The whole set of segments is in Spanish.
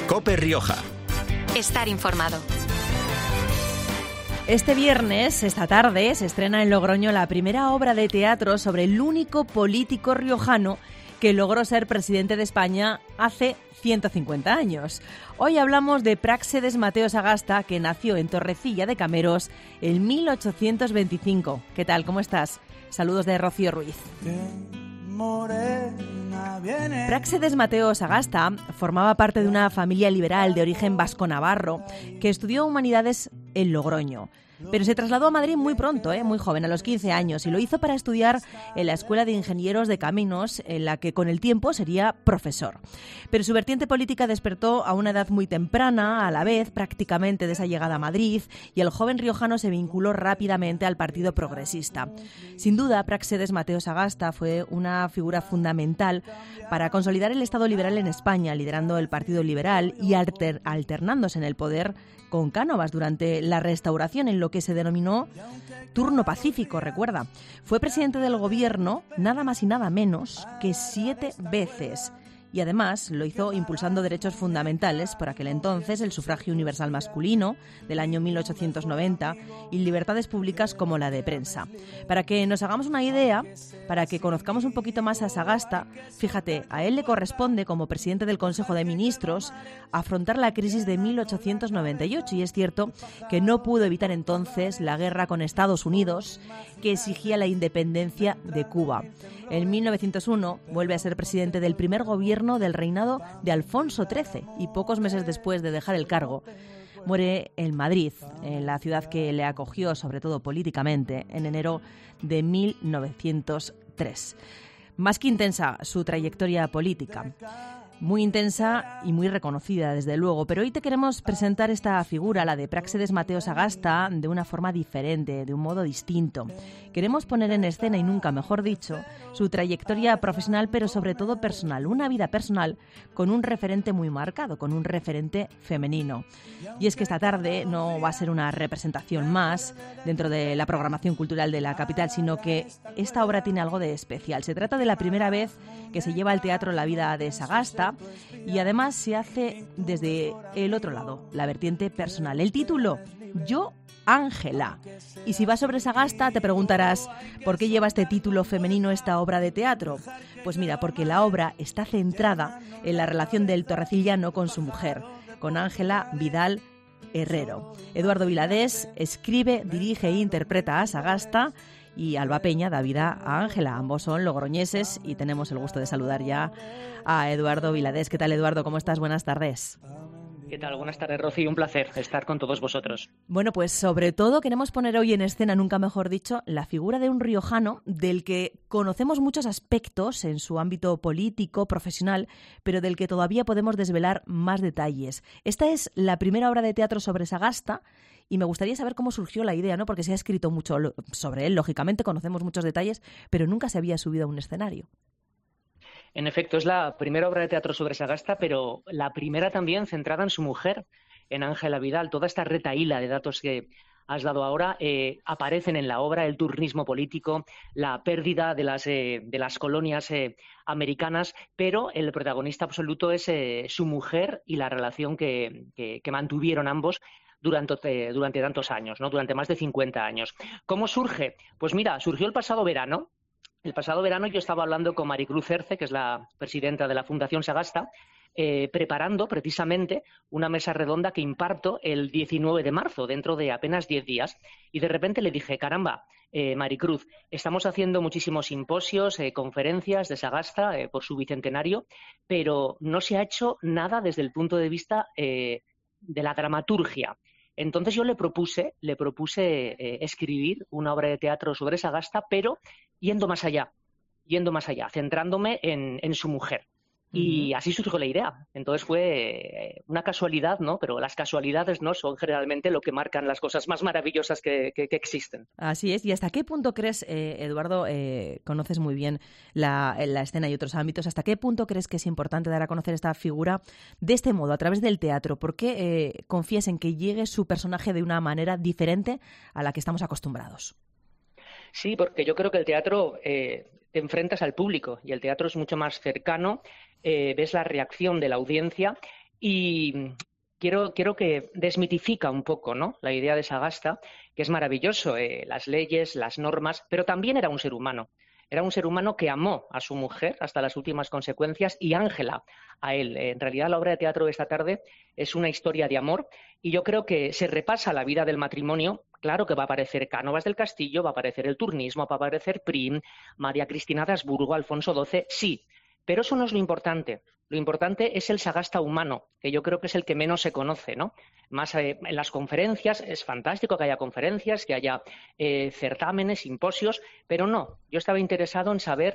COPE Rioja. Estar informado. Este viernes, esta tarde, se estrena en Logroño la primera obra de teatro sobre el único político riojano que logró ser presidente de España hace 150 años. Hoy hablamos de Práxedes Mateo Sagasta, que nació en Torrecilla de Cameros en 1825. ¿Qué tal? ¿Cómo estás? Saludos de Rocío Ruiz. Práxedes Mateo Sagasta formaba parte de una familia liberal de origen vasco-navarro que estudió humanidades en Logroño. Pero se trasladó a Madrid muy pronto, muy joven, a los 15 años, y lo hizo para estudiar en la Escuela de Ingenieros de Caminos, en la que con el tiempo sería profesor. Pero su vertiente política despertó a una edad muy temprana, a la vez prácticamente de esa llegada a Madrid, y el joven riojano se vinculó rápidamente al Partido Progresista. Sin duda, Práxedes Mateo Sagasta fue una figura fundamental para consolidar el Estado liberal en España, liderando el Partido Liberal y alternándose en el poder con Cánovas durante la Restauración, en lo que se denominó turno pacífico, recuerda. Fue presidente del gobierno nada más y nada menos que 7 veces. Y además lo hizo impulsando derechos fundamentales, por aquel entonces el sufragio universal masculino del año 1890 y libertades públicas como la de prensa. Para que nos hagamos una idea, para que conozcamos un poquito más a Sagasta, fíjate, a él le corresponde como presidente del Consejo de Ministros afrontar la crisis de 1898, y es cierto que no pudo evitar entonces la guerra con Estados Unidos, que exigía la independencia de Cuba. En 1901 vuelve a ser presidente del primer gobierno del reinado de Alfonso XIII y pocos meses después de dejar el cargo muere en Madrid, en la ciudad que le acogió, sobre todo políticamente, en enero de 1903. Más que intensa su trayectoria política. Muy intensa y muy reconocida, desde luego. Pero hoy te queremos presentar esta figura, la de Práxedes Mateo Sagasta, de una forma diferente, de un modo distinto. Queremos poner en escena, y nunca mejor dicho, su trayectoria profesional, pero sobre todo personal. Una vida personal con un referente muy marcado, con un referente femenino. Y es que esta tarde no va a ser una representación más dentro de la programación cultural de la capital, sino que esta obra tiene algo de especial. Se trata de la primera vez que se lleva al teatro la vida de Sagasta, y además se hace desde el otro lado, la vertiente personal. El título, Yo, Ángela. Y si va sobre Sagasta, te preguntarás, ¿por qué lleva este título femenino esta obra de teatro? Pues mira, porque la obra está centrada en la relación del torrecillano con su mujer, con Ángela Vidal Herrero. Eduardo Viladés escribe, dirige e interpreta a Sagasta, y Alba Peña da vida a Ángela. Ambos son logroñeses y tenemos el gusto de saludar ya a Eduardo Viladés. ¿Qué tal, Eduardo? ¿Cómo estás? Buenas tardes. ¿Qué tal? Buenas tardes, Rocío. Un placer estar con todos vosotros. Bueno, pues sobre todo queremos poner hoy en escena, nunca mejor dicho, la figura de un riojano del que conocemos muchos aspectos en su ámbito político, profesional, pero del que todavía podemos desvelar más detalles. Esta es la primera obra de teatro sobre Sagasta, y me gustaría saber cómo surgió la idea, ¿no? Porque se ha escrito mucho sobre él, lógicamente conocemos muchos detalles, pero nunca se había subido a un escenario. En efecto, es la primera obra de teatro sobre Sagasta, pero la primera también centrada en su mujer, en Ángela Vidal. Toda esta retahíla de datos que has dado ahora aparecen en la obra: el turnismo político, la pérdida de las colonias americanas, pero el protagonista absoluto es su mujer y la relación que mantuvieron ambos durante tantos años, ¿no? Durante más de 50 años. ¿Cómo surge? Pues mira, surgió el pasado verano. El pasado verano yo estaba hablando con Maricruz Cerce, que es la presidenta de la Fundación Sagasta, preparando precisamente una mesa redonda que imparto el 19 de marzo, dentro de apenas 10 días. Y de repente le dije, caramba, Maricruz, estamos haciendo muchísimos simposios, conferencias de Sagasta por su bicentenario, pero no se ha hecho nada desde el punto de vista de la dramaturgia. Entonces yo le propuse escribir una obra de teatro sobre Sagasta, pero yendo más allá, centrándome en su mujer. Y así surgió la idea. Entonces fue una casualidad, ¿no? Pero las casualidades, ¿no?, son generalmente lo que marcan las cosas más maravillosas que existen. Así es. ¿Y hasta qué punto crees, Eduardo, conoces muy bien la escena y otros ámbitos, hasta qué punto crees que es importante dar a conocer esta figura de este modo, a través del teatro? ¿Por qué confías en que llegue su personaje de una manera diferente a la que estamos acostumbrados? Sí, porque yo creo que el teatro te enfrentas al público y el teatro es mucho más cercano, ves la reacción de la audiencia Y quiero que desmitifica un poco, ¿no?, la idea de Sagasta, que es maravilloso, las leyes, las normas, pero también era un ser humano. Era un ser humano que amó a su mujer hasta las últimas consecuencias y Ángela a él. En realidad, la obra de teatro de esta tarde es una historia de amor y yo creo que se repasa la vida del matrimonio. Claro que va a aparecer Cánovas del Castillo, va a aparecer el turnismo, va a aparecer Prim, María Cristina de Habsburgo, Alfonso XII, sí, pero eso no es lo importante. Lo importante es el Sagasta humano, que yo creo que es el que menos se conoce, ¿no? Más en las conferencias, es fantástico que haya conferencias, que haya certámenes, simposios, pero no, yo estaba interesado en saber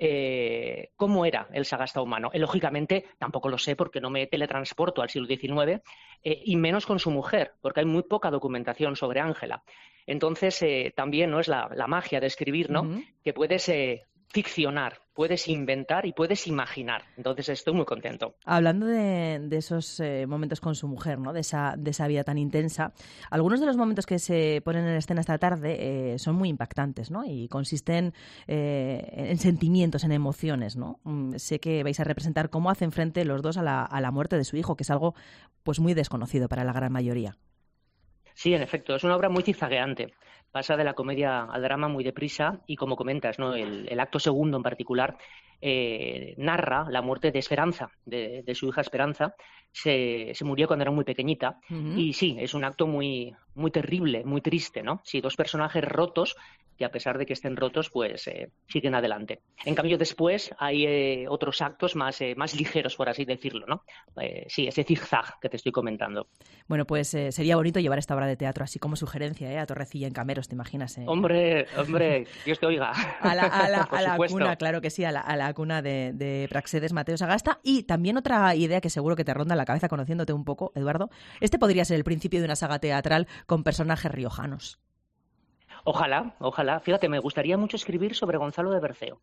cómo era el Sagasta humano. Lógicamente, tampoco lo sé porque no me teletransporto al siglo XIX, y menos con su mujer, porque hay muy poca documentación sobre Ángela. Entonces, también no es la magia de escribir, ¿no? Uh-huh. Que puedes ficcionar, puedes inventar y puedes imaginar. Entonces estoy muy contento. Hablando de esos momentos con su mujer, ¿no?, de esa vida tan intensa, algunos de los momentos que se ponen en escena esta tarde son muy impactantes, ¿no?, y consisten en sentimientos, en emociones, ¿no? Sé que vais a representar cómo hacen frente los dos a la muerte de su hijo, que es algo pues muy desconocido para la gran mayoría. Sí, en efecto, es una obra muy zigzagueante. Pasa de la comedia al drama muy deprisa y, como comentas, ¿no?, el acto segundo en particular narra la muerte de Esperanza, de su hija Esperanza. Se murió cuando era muy pequeñita. Uh-huh. Y sí, es un acto muy, muy terrible, muy triste, ¿no? Sí, dos personajes rotos que, a pesar de que estén rotos, pues siguen adelante. En cambio, después hay otros actos más ligeros, por así decirlo, ¿no? Sí, ese zigzag que te estoy comentando. Bueno, pues sería bonito llevar esta obra de teatro así como sugerencia, a Torrecilla en Cameros, ¿te imaginas? Hombre, Dios te oiga. A la cuna, claro que sí, a la cuna de Praxedes Mateo Sagasta. Y también otra idea que seguro que te ronda en la cabeza conociéndote un poco, Eduardo. Este podría ser el principio de una saga teatral con personajes riojanos. Ojalá. Fíjate, me gustaría mucho escribir sobre Gonzalo de Berceo.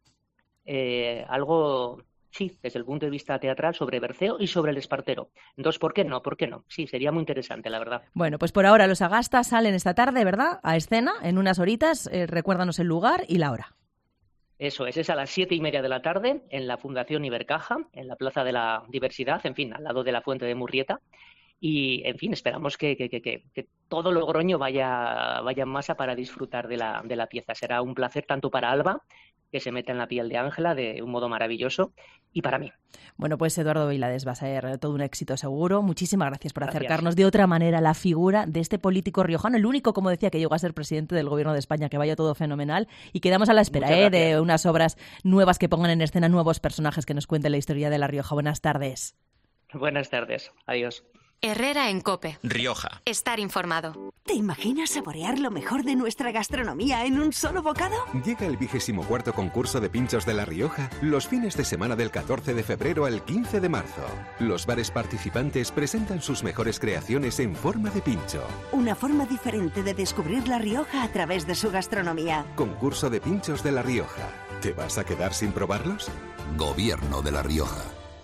Algo, sí, desde el punto de vista teatral, sobre Berceo y sobre el Espartero. Entonces, ¿por qué no? Sí, sería muy interesante, la verdad. Bueno, pues por ahora los Sagasta salen esta tarde, ¿verdad?, a escena, en unas horitas. Recuérdanos el lugar y la hora. Eso es a las 7:30 de la tarde en la Fundación Ibercaja, en la Plaza de la Diversidad, en fin, al lado de la Fuente de Murrieta. Y, en fin, esperamos que todo Logroño vaya en masa para disfrutar de la pieza. Será un placer tanto para Alba, que se mete en la piel de Ángela de un modo maravilloso, y para mí. Bueno, pues Eduardo Viladés, va a ser todo un éxito seguro. Muchísimas gracias por acercarnos de otra manera a la figura de este político riojano, el único, como decía, que llegó a ser presidente del Gobierno de España. Que vaya todo fenomenal y quedamos a la espera de unas obras nuevas que pongan en escena nuevos personajes que nos cuenten la historia de La Rioja. Buenas tardes. Buenas tardes. Adiós. Herrera en COPE. Rioja. Estar informado. ¿Te imaginas saborear lo mejor de nuestra gastronomía en un solo bocado? Llega el 24º concurso de pinchos de La Rioja los fines de semana del 14 de febrero al 15 de marzo. Los bares participantes presentan sus mejores creaciones en forma de pincho. Una forma diferente de descubrir La Rioja a través de su gastronomía. Concurso de pinchos de La Rioja. ¿Te vas a quedar sin probarlos? Gobierno de La Rioja.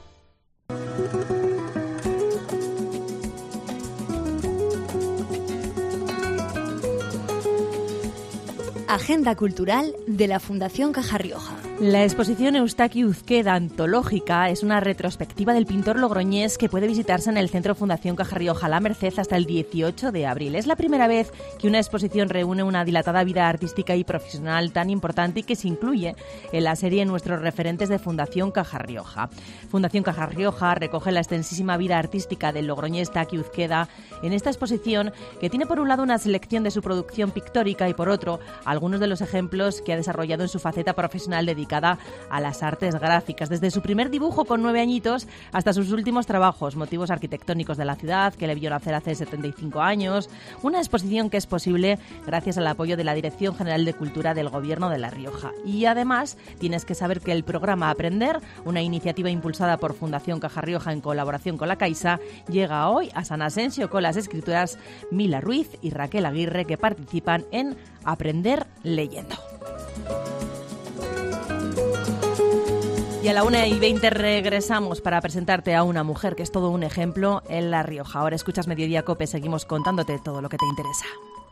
Agenda cultural de la Fundación Caja Rioja. La exposición Eustaquio Uzqueda Antológica es una retrospectiva del pintor logroñés que puede visitarse en el Centro Fundación Caja Rioja La Merced hasta el 18 de abril. Es la primera vez que una exposición reúne una dilatada vida artística y profesional tan importante y que se incluye en la serie Nuestros referentes de Fundación Caja Rioja. Fundación Caja Rioja recoge la extensísima vida artística del logroñés Eustaquio Uzqueda en esta exposición, que tiene por un lado una selección de su producción pictórica y por otro algunos de los ejemplos que ha desarrollado en su faceta profesional dedicada a las artes gráficas, desde su primer dibujo con 9 añitos hasta sus últimos trabajos, motivos arquitectónicos de la ciudad que le vio nacer hace 75 años, una exposición que es posible gracias al apoyo de la Dirección General de Cultura del Gobierno de La Rioja. Y además tienes que saber que el programa Aprender, una iniciativa impulsada por Fundación Caja Rioja en colaboración con la Caixa, llega hoy a San Asensio con las escritoras Mila Ruiz y Raquel Aguirre, que participan en Aprender leyendo. Y a la 1:20 regresamos para presentarte a una mujer que es todo un ejemplo en La Rioja. Ahora escuchas Mediodía COPE, seguimos contándote todo lo que te interesa.